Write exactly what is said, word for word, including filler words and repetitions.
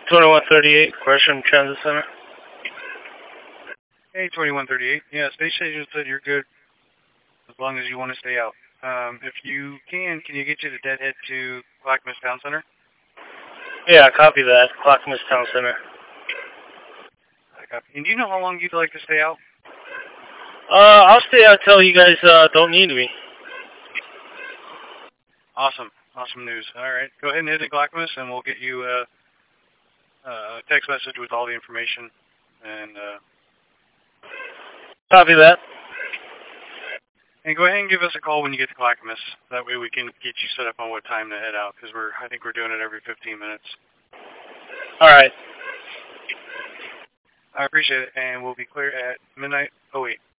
twenty-one thirty-eight, Gresham Transit Center. Hey, twenty-one thirty-eight. Yeah, space station said you're good as long as you want to stay out. Um, if you can, can you get you to Deadhead to Clackamas Town Center? Yeah, copy that. Clackamas Town Center. I copy. And do you know how long you'd like to stay out? Uh, I'll stay out till you guys uh, don't need me. Awesome. Awesome news. All right. Go ahead and hit the Clackamas, and we'll get you a, a text message with all the information. And uh, Copy that. and go ahead and give us a call when you get to Clackamas. That way we can get you set up on what time to head out, because we're I think we're doing it every fifteen minutes. All right. I appreciate it, and we'll be clear at midnight oh eight.